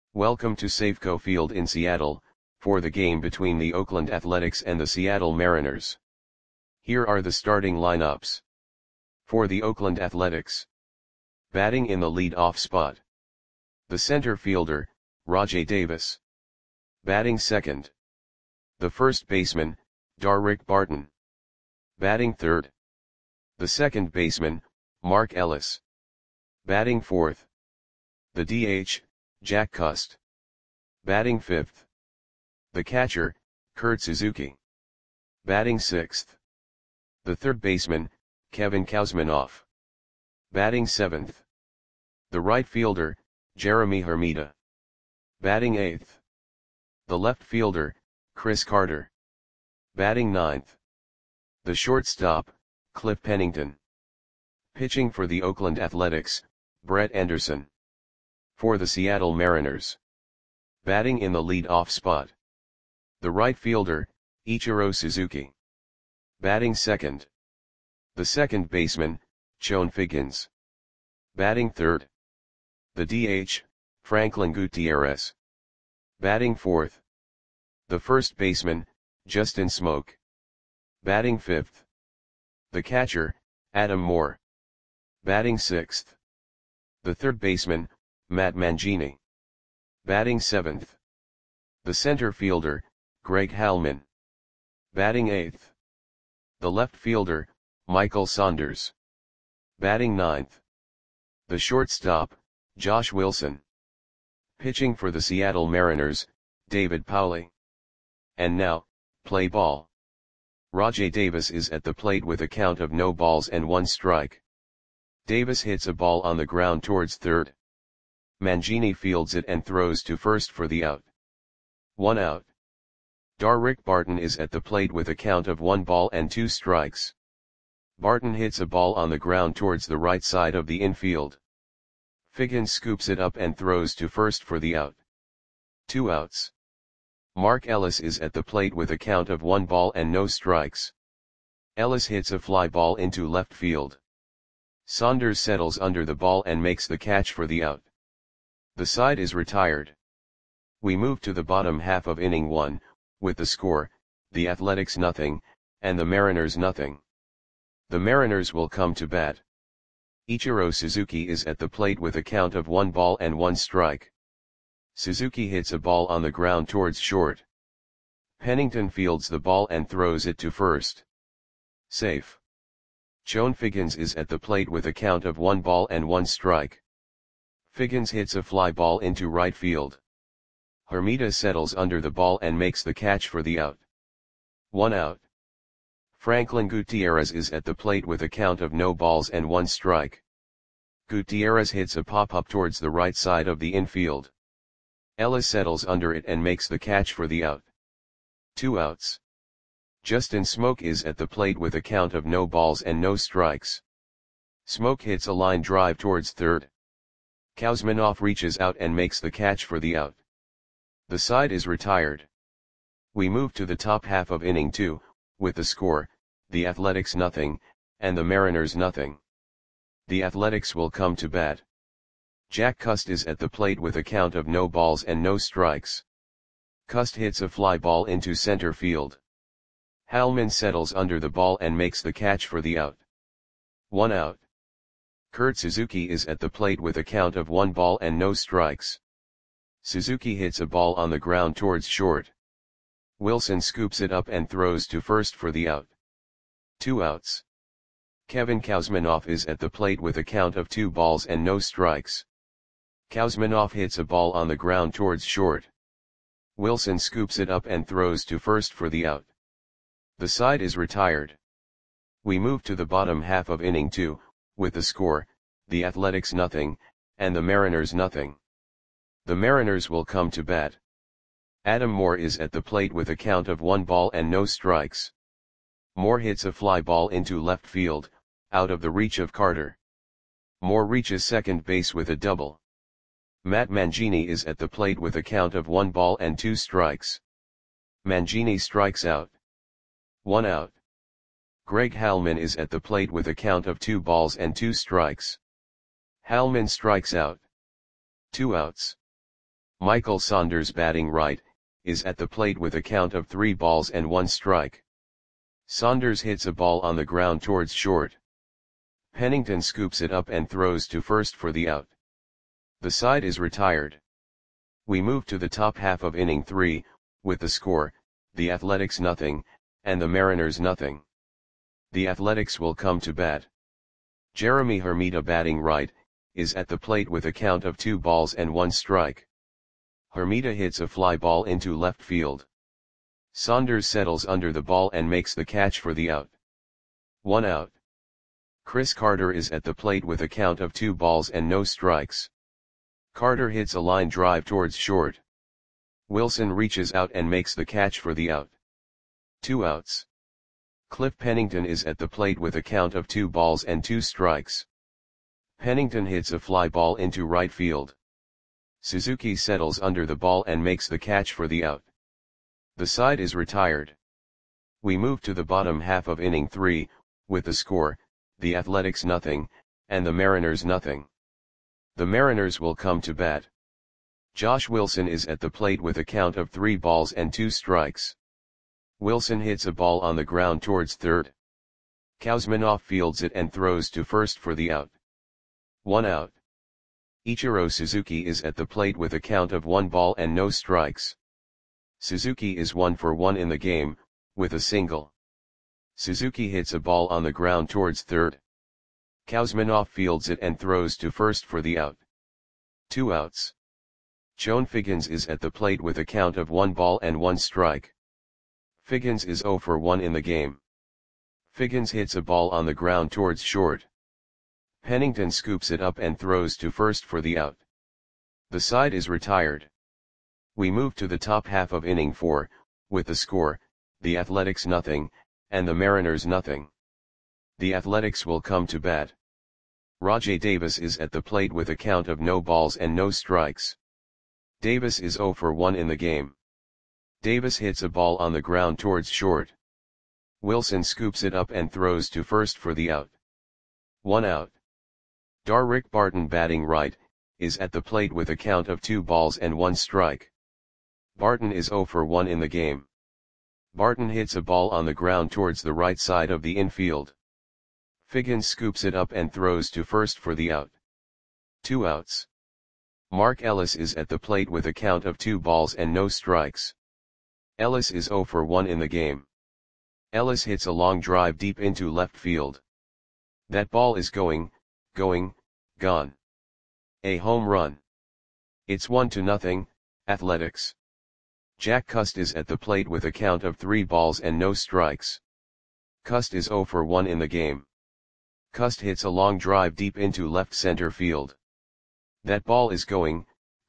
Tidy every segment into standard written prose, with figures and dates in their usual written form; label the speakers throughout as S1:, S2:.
S1: Welcome to Safeco Field in Seattle, for the game between the Oakland Athletics and the Seattle Mariners. Here are the starting lineups. For the Oakland Athletics. Batting in the lead-off spot. The center fielder, Rajai Davis. Batting second. The first baseman, Darick Barton. Batting third. The second baseman, Mark Ellis. Batting fourth. The DH, Jack Cust. Batting fifth. The catcher, Kurt Suzuki. Batting sixth. The third baseman, Kevin Kouzmanoff. Batting seventh. The right fielder, Jeremy Hermida. Batting eighth. The left fielder, Chris Carter. Batting ninth. The shortstop, Cliff Pennington. Pitching for the Oakland Athletics, Brett Anderson. For the Seattle Mariners. Batting in the lead-off spot. The right fielder, Ichiro Suzuki. Batting second. The second baseman, Chone Figgins. Batting third. The DH, Franklin Gutierrez. Batting fourth. The first baseman, Justin Smoak. Batting fifth. The catcher, Adam Moore. Batting sixth. The third baseman, Matt Mangini. Batting seventh. The center fielder, Greg Halman. Batting eighth. The left fielder, Michael Saunders. Batting ninth. The shortstop, Josh Wilson. Pitching for the Seattle Mariners, David Pauley. And now, play ball. Rajai Davis is at the plate with a count of no balls and one strike. Davis hits a ball on the ground towards third. Mangini fields it and throws to first for the out. 1 out. Darick Barton is at the plate with a count of 1 ball and 2 strikes. Barton hits a ball on the ground towards the right side of the infield. Figgins scoops it up and throws to first for the out. 2 outs. Mark Ellis is at the plate with a count of 1 ball and no strikes. Ellis hits a fly ball into left field. Saunders settles under the ball and makes the catch for the out. The side is retired. We move to the bottom half of inning 1, with the score, the Athletics 0, and the Mariners 0. The Mariners will come to bat. Ichiro Suzuki is at the plate with a count of 1 ball and 1 strike. Suzuki hits a ball on the ground towards short. Pennington fields the ball and throws it to first. Safe. Chone Figgins is at the plate with a count of 1 ball and 1 strike. Figgins hits a fly ball into right field. Hermida settles under the ball and makes the catch for the out. 1 out. Franklin Gutierrez is at the plate with a count of no balls and 1 strike. Gutierrez hits a pop-up towards the right side of the infield. Ellis settles under it and makes the catch for the out. 2 outs. Justin Smoak is at the plate with a count of no balls and no strikes. Smoak hits a line drive towards third. Kouzmanoff reaches out and makes the catch for the out. The side is retired. We move to the top half of inning 2, with the score, the Athletics 0, and the Mariners 0. The Athletics will come to bat. Jack Cust is at the plate with a count of no balls and no strikes. Cust hits a fly ball into center field. Halman settles under the ball and makes the catch for the out. 1 out. Kurt Suzuki is at the plate with a count of 1 ball and no strikes. Suzuki hits a ball on the ground towards short. Wilson scoops it up and throws to first for the out. 2 outs. Kevin Kouzmanoff is at the plate with a count of 2 balls and no strikes. Kouzmanoff hits a ball on the ground towards short. Wilson scoops it up and throws to first for the out. The side is retired. We move to the bottom half of inning 2, with the score, the Athletics 0, and the Mariners 0. The Mariners will come to bat. Adam Moore is at the plate with a count of 1 ball and no strikes. Moore hits a fly ball into left field, out of the reach of Carter. Moore reaches second base with a double. Matt Mangini is at the plate with a count of 1 ball and 2 strikes. Mangini strikes out. 1 out. Greg Halman is at the plate with a count of 2 balls and 2 strikes. Halman strikes out. 2 outs. Michael Saunders batting right, is at the plate with a count of 3 balls and 1 strike. Saunders hits a ball on the ground towards short. Pennington scoops it up and throws to first for the out. The side is retired. We move to the top half of inning 3, with the score, the Athletics nothing, and the Mariners nothing. The Athletics will come to bat. Jeremy Hermida batting right, is at the plate with a count of 2 balls and 1 strike. Hermida hits a fly ball into left field. Saunders settles under the ball and makes the catch for the out. 1 out. Chris Carter is at the plate with a count of 2 balls and no strikes. Carter hits a line drive towards short. Wilson reaches out and makes the catch for the out. 2 outs. Cliff Pennington is at the plate with a count of 2 balls and 2 strikes. Pennington hits a fly ball into right field. Suzuki settles under the ball and makes the catch for the out. The side is retired. We move to the bottom half of inning 3, with the score, the Athletics nothing, and the Mariners nothing. The Mariners will come to bat. Josh Wilson is at the plate with a count of 3 balls and 2 strikes. Wilson hits a ball on the ground towards third. Kuzminoff fields it and throws to first for the out. 1 out. Ichiro Suzuki is at the plate with a count of 1 ball and no strikes. Suzuki is 1 for 1 in the game, with a single. Suzuki hits a ball on the ground towards third. Kuzminoff fields it and throws to first for the out. 2 outs. Chone Figgins is at the plate with a count of 1 ball and 1 strike. Figgins is 0 for 1 in the game. Figgins hits a ball on the ground towards short. Pennington scoops it up and throws to first for the out. The side is retired. We move to the top half of inning 4, with the score, the Athletics nothing, and the Mariners nothing. The Athletics will come to bat. Rajai Davis is at the plate with a count of no balls and no strikes. Davis is 0 for 1 in the game. Davis hits a ball on the ground towards short. Wilson scoops it up and throws to first for the out. 1 out. Darrick Barton batting right, is at the plate with a count of 2 balls and 1 strike. Barton is 0 for 1 in the game. Barton hits a ball on the ground towards the right side of the infield. Figgins scoops it up and throws to first for the out. 2 outs. Mark Ellis is at the plate with a count of 2 balls and no strikes. Ellis is 0 for 1 in the game. Ellis hits a long drive deep into left field. That ball is gone. A home run. It's 1-0, Athletics. Jack Cust is at the plate with a count of 3 balls and no strikes. Cust is 0 for 1 in the game. Cust hits a long drive deep into left center field. That ball is gone.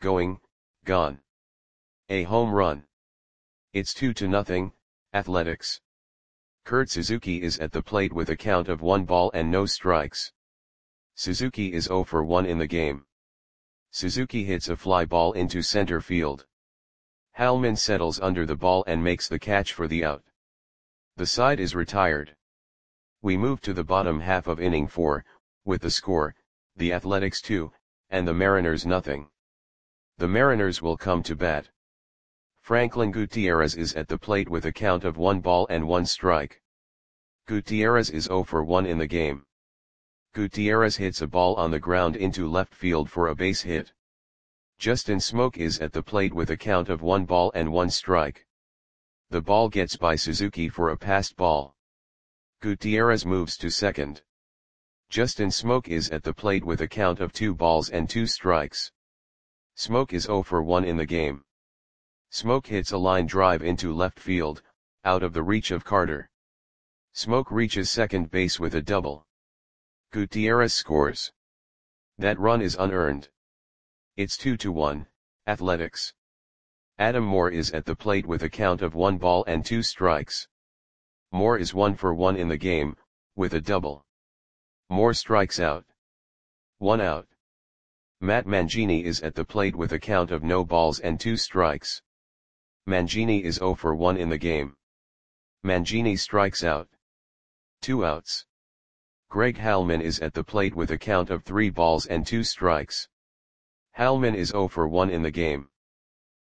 S1: A home run. It's 2-0, Athletics. Kurt Suzuki is at the plate with a count of 1 ball and no strikes. Suzuki is 0 for 1 in the game. Suzuki hits a fly ball into center field. Hallman settles under the ball and makes the catch for the out. The side is retired. We move to the bottom half of inning 4, with the score, the Athletics 2, and the Mariners nothing. The Mariners will come to bat. Franklin Gutierrez is at the plate with a count of 1 ball and 1 strike. Gutierrez is 0 for 1 in the game. Gutierrez hits a ball on the ground into left field for a base hit. Justin Smoke is at the plate with a count of 1 ball and 1 strike. The ball gets by Suzuki for a passed ball. Gutierrez moves to second. Justin Smoke is at the plate with a count of 2 balls and 2 strikes. Smoke is 0 for 1 in the game. Smoke hits a line drive into left field, out of the reach of Carter. Smoke reaches second base with a double. Gutierrez scores. That run is unearned. It's 2-1, Athletics. Adam Moore is at the plate with a count of 1 ball and 2 strikes. Moore is 1 for 1 in the game, with a double. Moore strikes out. 1 out. Matt Mangini is at the plate with a count of no balls and 2 strikes. Mangini is 0 for 1 in the game. Mangini strikes out. 2 outs. Greg Hallman is at the plate with a count of 3 balls and 2 strikes. Hallman is 0 for 1 in the game.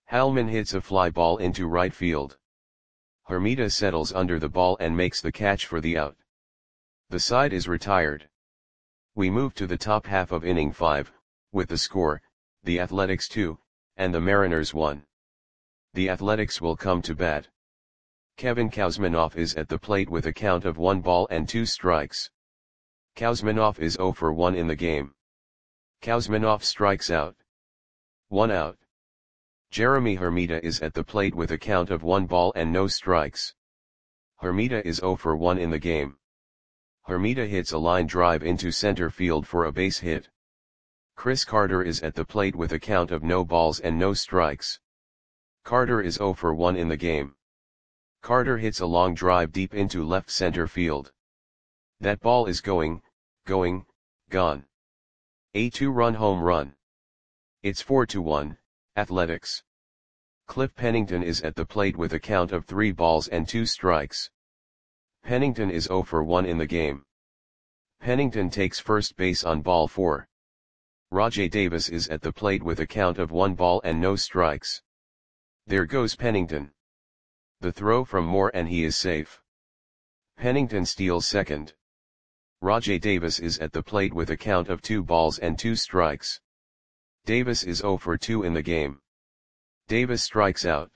S1: Hallman hits a fly ball into right field. Hermida settles under the ball and makes the catch for the out. The side is retired. We move to the top half of inning 5, with the score, the Athletics 2, and the Mariners 1. The Athletics will come to bat. Kevin Kouzmanoff is at the plate with a count of 1 ball and 2 strikes. Kouzmanoff is 0 for 1 in the game. Kouzmanoff strikes out. 1 out. Jeremy Hermida is at the plate with a count of 1 ball and no strikes. Hermida is 0 for 1 in the game. Hermida hits a line drive into center field for a base hit. Chris Carter is at the plate with a count of no balls and no strikes. Carter is 0 for 1 in the game. Carter hits a long drive deep into left center field. That ball is gone. A 2-run home run. It's 4-1, Athletics. Cliff Pennington is at the plate with a count of 3 balls and 2 strikes. Pennington is 0 for 1 in the game. Pennington takes first base on ball 4. Rajai Davis is at the plate with a count of 1 ball and no strikes. There goes Pennington. The throw from Moore and he is safe. Pennington steals second. Rajai Davis is at the plate with a count of 2 balls and 2 strikes. Davis is 0 for 2 in the game. Davis strikes out.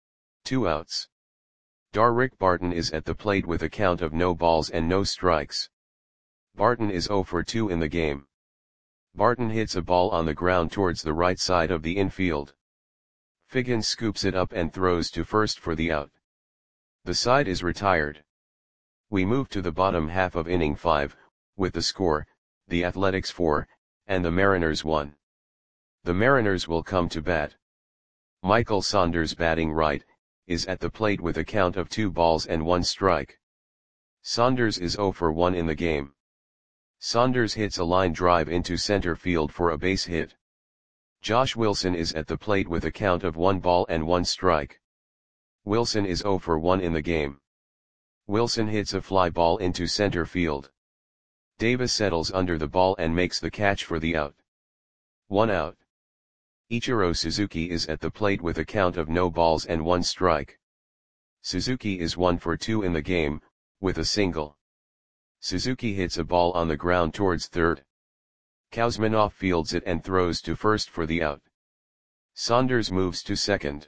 S1: 2 outs. Darrick Barton is at the plate with a count of no balls and no strikes. Barton is 0 for 2 in the game. Barton hits a ball on the ground towards the right side of the infield. Figgins scoops it up and throws to first for the out. The side is retired. We move to the bottom half of inning 5, with the score, the Athletics 4, and the Mariners 1. The Mariners will come to bat. Michael Saunders, batting right, is at the plate with a count of 2 balls and 1 strike. Saunders is 0 for 1 in the game. Saunders hits a line drive into center field for a base hit. Josh Wilson is at the plate with a count of 1 ball and 1 strike. Wilson is 0 for 1 in the game. Wilson hits a fly ball into center field. Davis settles under the ball and makes the catch for the out. 1 out. Ichiro Suzuki is at the plate with a count of no balls and 1 strike. Suzuki is 1 for 2 in the game, with a single. Suzuki hits a ball on the ground towards third. Kouzmanoff fields it and throws to first for the out. Saunders moves to second.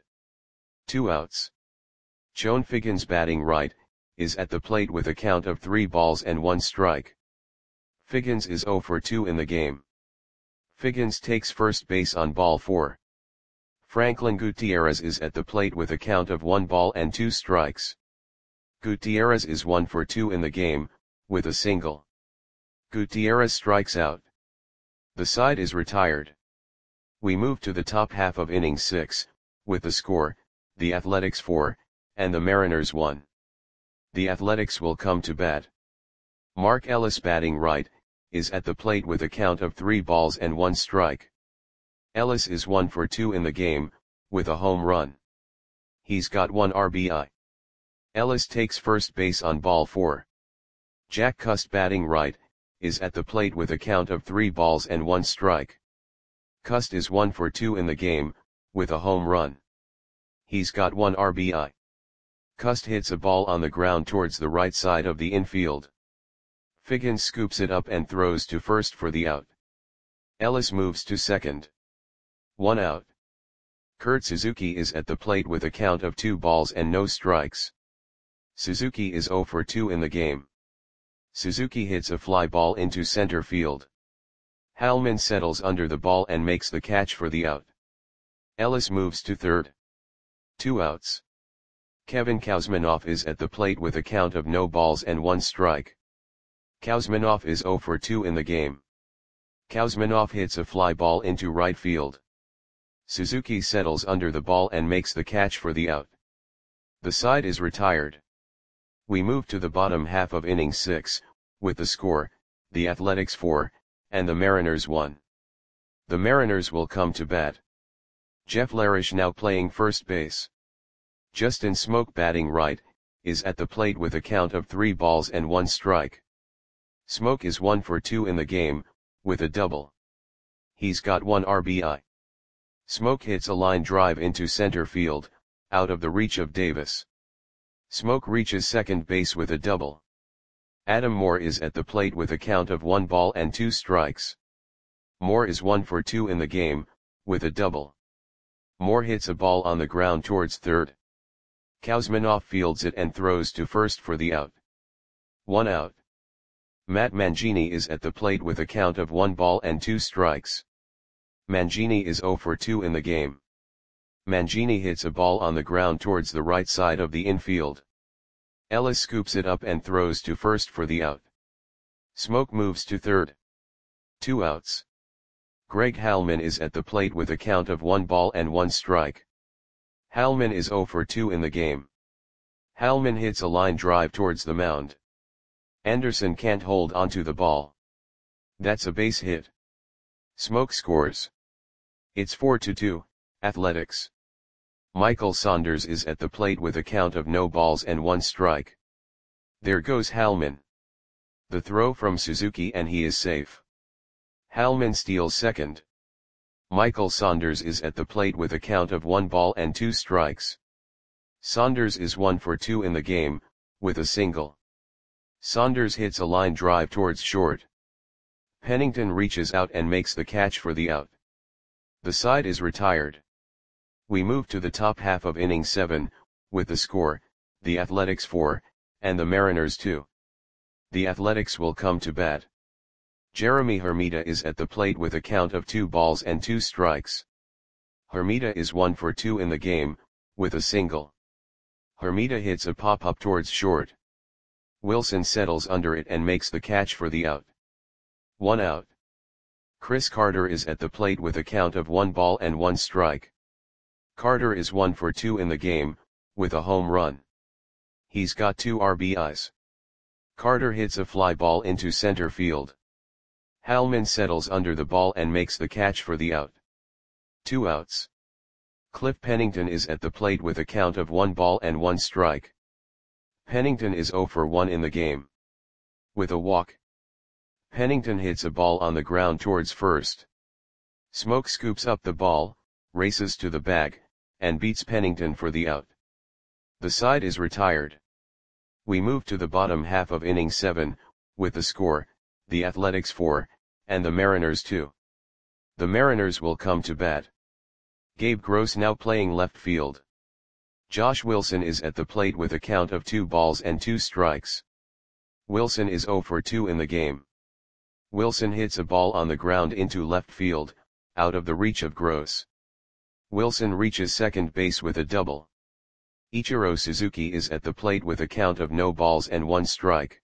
S1: 2 outs. Chone Figgins, batting right, is at the plate with a count of 3 balls and 1 strike. Figgins is 0 for 2 in the game. Figgins takes first base on ball 4. Franklin Gutierrez is at the plate with a count of 1 ball and 2 strikes. Gutierrez is 1 for 2 in the game, with a single. Gutierrez strikes out. The side is retired. We move to the top half of inning 6, with the score, the Athletics 4, and the Mariners 1. The Athletics will come to bat. Mark Ellis, batting right, is at the plate with a count of 3 balls and 1 strike. Ellis is 1 for 2 in the game, with a home run. He's got 1 RBI. Ellis takes first base on ball 4. Jack Cust, batting right, is at the plate with a count of 3 balls and 1 strike. Cust is 1 for 2 in the game, with a home run. He's got 1 RBI. Cust hits a ball on the ground towards the right side of the infield. Figgins scoops it up and throws to first for the out. Ellis moves to second. 1 out. Kurt Suzuki is at the plate with a count of 2 balls and no strikes. Suzuki is 0 for 2 in the game. Suzuki hits a fly ball into center field. Hallman settles under the ball and makes the catch for the out. Ellis moves to third. 2 outs. Kevin Kouzmanoff is at the plate with a count of no balls and 1 strike. Kouzmanoff is 0 for 2 in the game. Kouzmanoff hits a fly ball into right field. Suzuki settles under the ball and makes the catch for the out. The side is retired. We move to the bottom half of inning 6, with the score, the Athletics 4, and the Mariners 1. The Mariners will come to bat. Jeff Larish, now playing first base. Justin Smoke, batting right, is at the plate with a count of 3 balls and 1 strike. Smoke is 1 for 2 in the game, with a double. He's got 1 RBI. Smoke hits a line drive into center field, out of the reach of Davis. Smoke reaches second base with a double. Adam Moore is at the plate with a count of 1 ball and 2 strikes. Moore is 1 for 2 in the game, with a double. Moore hits a ball on the ground towards third. Kuzminoff fields it and throws to first for the out. 1 out. Matt Mangini is at the plate with a count of 1 ball and 2 strikes. Mangini is 0 for 2 in the game. Mangini hits a ball on the ground towards the right side of the infield. Ellis scoops it up and throws to first for the out. Smoke moves to third. 2 outs. Greg Halman is at the plate with a count of 1 ball and 1 strike. Halman is 0 for 2 in the game. Halman hits a line drive towards the mound. Anderson can't hold onto the ball. That's a base hit. Smoke scores. It's 4-2, Athletics. Michael Saunders is at the plate with a count of no balls and 1 strike. There goes Halman. The throw from Suzuki and he is safe. Halman steals second. Michael Saunders is at the plate with a count of 1 ball and 2 strikes. Saunders is 1 for 2 in the game, with a single. Saunders hits a line drive towards short. Pennington reaches out and makes the catch for the out. The side is retired. We move to the top half of inning 7, with the score, the Athletics 4, and the Mariners 2. The Athletics will come to bat. Jeremy Hermida is at the plate with a count of 2 balls and 2 strikes. Hermida is 1 for 2 in the game, with a single. Hermida hits a pop-up towards short. Wilson settles under it and makes the catch for the out. 1 out. Chris Carter is at the plate with a count of 1 ball and 1 strike. Carter is 1 for 2 in the game, with a home run. He's got 2 RBIs. Carter hits a fly ball into center field. Halman settles under the ball and makes the catch for the out. 2 outs. Cliff Pennington is at the plate with a count of 1 ball and 1 strike. Pennington is 0 for 1 in the game. With a walk. Pennington hits a ball on the ground towards first. Smoke scoops up the ball, races to the bag, and beats Pennington for the out. The side is retired. We move to the bottom half of inning 7, with the score, the Athletics 4, and the Mariners 2. The Mariners will come to bat. Gabe Gross now playing left field. Josh Wilson is at the plate with a count of 2 balls and 2 strikes. Wilson is 0 for 2 in the game. Wilson hits a ball on the ground into left field, out of the reach of Gross. Wilson reaches second base with a double. Ichiro Suzuki is at the plate with a count of no balls and 1 strike.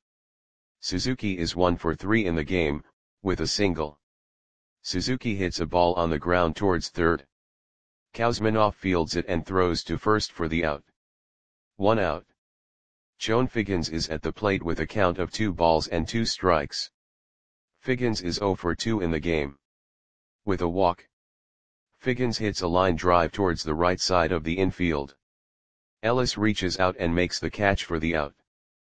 S1: Suzuki is 1 for 3 in the game, with a single. Suzuki hits a ball on the ground towards third. Kuzminoff fields it and throws to first for the out. 1 out. Chone Figgins is at the plate with a count of 2 balls and 2 strikes. Figgins is 0 for 2 in the game. With a walk. Figgins hits a line drive towards the right side of the infield. Ellis reaches out and makes the catch for the out.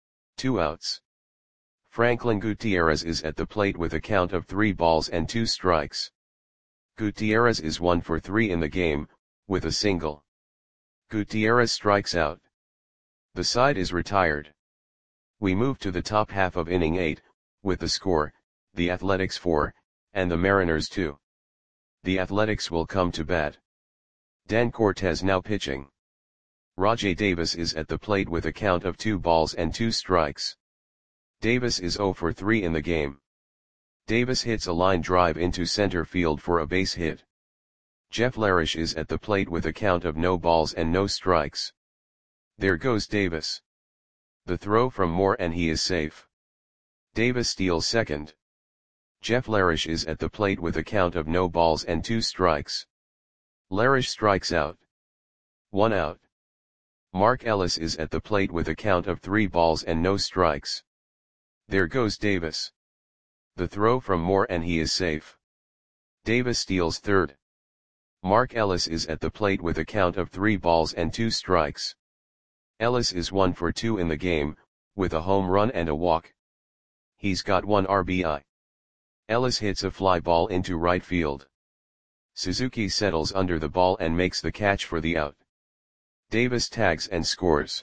S1: 2 outs. Franklin Gutierrez is at the plate with a count of 3 balls and 2 strikes. Gutierrez is 1 for 3 in the game, with a single. Gutierrez strikes out. The side is retired. We move to the top half of inning 8, with the score, the Athletics 4, and the Mariners 2. The Athletics will come to bat. Dan Cortez now pitching. Rajai Davis is at the plate with a count of 2 balls and 2 strikes. Davis is 0 for 3 in the game. Davis hits a line drive into center field for a base hit. Jeff Larish is at the plate with a count of no balls and no strikes. There goes Davis. The throw from Moore and he is safe. Davis steals second. Jeff Larish is at the plate with a count of no balls and 2 strikes. Larish strikes out. 1 out. Mark Ellis is at the plate with a count of 3 balls and no strikes. There goes Davis. The throw from Moore and he is safe. Davis steals third. Mark Ellis is at the plate with a count of 3 balls and 2 strikes. Ellis is 1 for 2 in the game, with a home run and a walk. He's got 1 RBI. Ellis hits a fly ball into right field. Suzuki settles under the ball and makes the catch for the out. Davis tags and scores.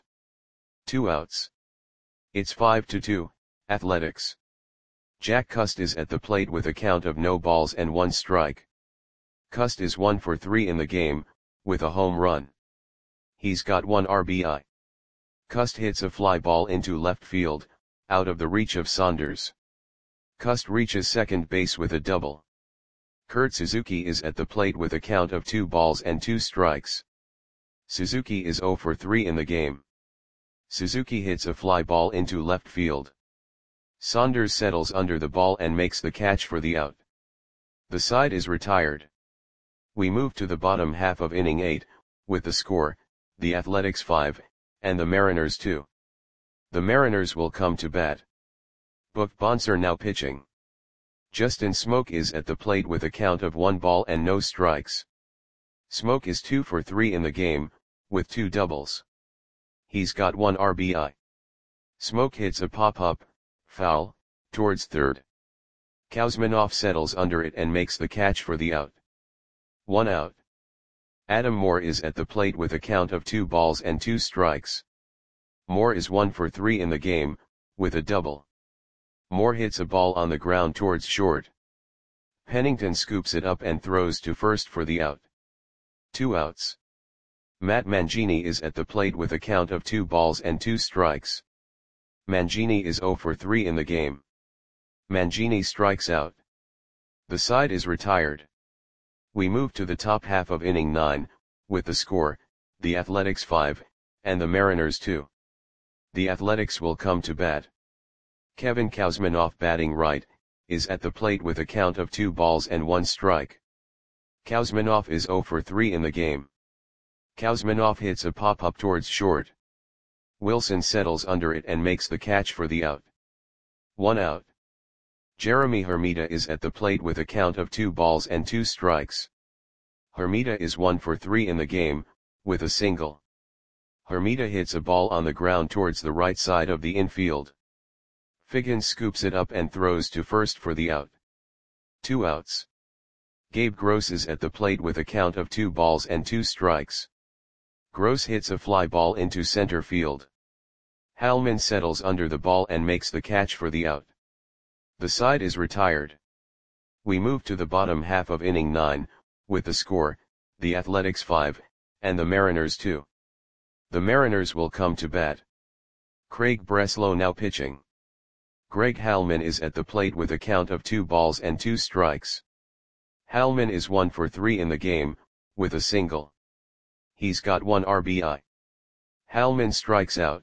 S1: 2 outs. It's 5-2, Athletics. Jack Cust is at the plate with a count of no balls and 1 strike. Cust is 1 for 3 in the game, with a home run. He's got 1 RBI. Cust hits a fly ball into left field, out of the reach of Saunders. Cust reaches second base with a double. Kurt Suzuki is at the plate with a count of 2 balls and 2 strikes. Suzuki is 0 for 3 in the game. Suzuki hits a fly ball into left field. Saunders settles under the ball and makes the catch for the out. The side is retired. We move to the bottom half of inning 8, with the score, the Athletics 5, and the Mariners 2. The Mariners will come to bat. Buck Bonser now pitching. Justin Smoke is at the plate with a count of 1 ball and no strikes. Smoke is 2 for 3 in the game, with 2 doubles. He's got 1 RBI. Smoke hits a pop-up, foul, towards third. Kuzminoff settles under it and makes the catch for the out. 1 out. Adam Moore is at the plate with a count of 2 balls and 2 strikes. Moore is 1 for 3 in the game, with a double. Moore hits a ball on the ground towards short. Pennington scoops it up and throws to first for the out. 2 outs. Matt Mangini is at the plate with a count of 2 balls and 2 strikes. Mangini is 0 for 3 in the game. Mangini strikes out. The side is retired. We move to the top half of inning 9, with the score, the Athletics 5, and the Mariners 2. The Athletics will come to bat. Kevin Kuzminoff, batting right, is at the plate with a count of 2 balls and 1 strike. Kuzminoff is 0 for 3 in the game. Kuzminoff hits a pop-up towards short. Wilson settles under it and makes the catch for the out. 1 out. Jeremy Hermida is at the plate with a count of 2 balls and 2 strikes. Hermida is 1 for 3 in the game, with a single. Hermida hits a ball on the ground towards the right side of the infield. Figgins scoops it up and throws to first for the out. 2 outs. Gabe Gross is at the plate with a count of 2 balls and 2 strikes. Gross hits a fly ball into center field. Hallman settles under the ball and makes the catch for the out. The side is retired. We move to the bottom half of inning 9, with the score, the Athletics 5, and the Mariners 2. The Mariners will come to bat. Craig Breslow now pitching. Greg Hallman is at the plate with a count of 2 balls and 2 strikes. Hallman is 1 for 3 in the game, with a single. He's got 1 RBI. Hallman strikes out.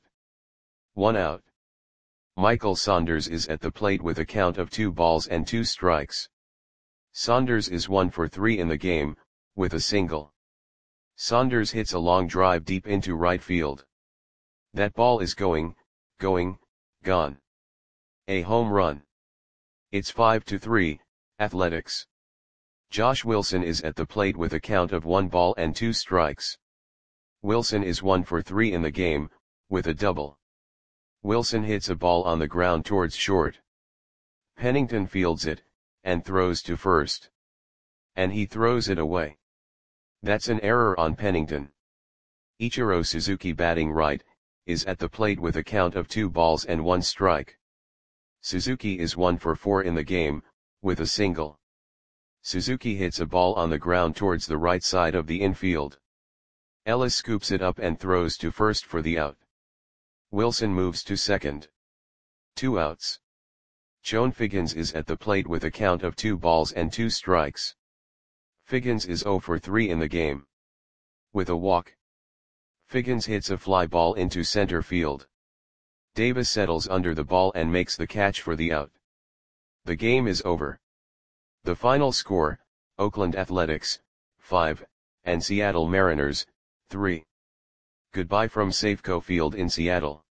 S1: 1 out. Michael Saunders is at the plate with a count of 2 balls and 2 strikes. Saunders is 1 for 3 in the game, with a single. Saunders hits a long drive deep into right field. That ball is gone. A home run. It's 5-3, Athletics. Josh Wilson is at the plate with a count of 1 ball and 2 strikes. Wilson is 1 for 3 in the game, with a double. Wilson hits a ball on the ground towards short. Pennington fields it, and throws to first. And he throws it away. That's an error on Pennington. Ichiro Suzuki, batting right, is at the plate with a count of 2 balls and 1 strike. Suzuki is 1 for 4 in the game, with a single. Suzuki hits a ball on the ground towards the right side of the infield. Ellis scoops it up and throws to first for the out. Wilson moves to second. 2 outs. Joan Figgins is at the plate with a count of 2 balls and 2 strikes. Figgins is 0 for 3 in the game. With a walk. Figgins hits a fly ball into center field. Davis settles under the ball and makes the catch for the out. The game is over. The final score, Oakland Athletics, 5, and Seattle Mariners, 3. Goodbye from Safeco Field in Seattle.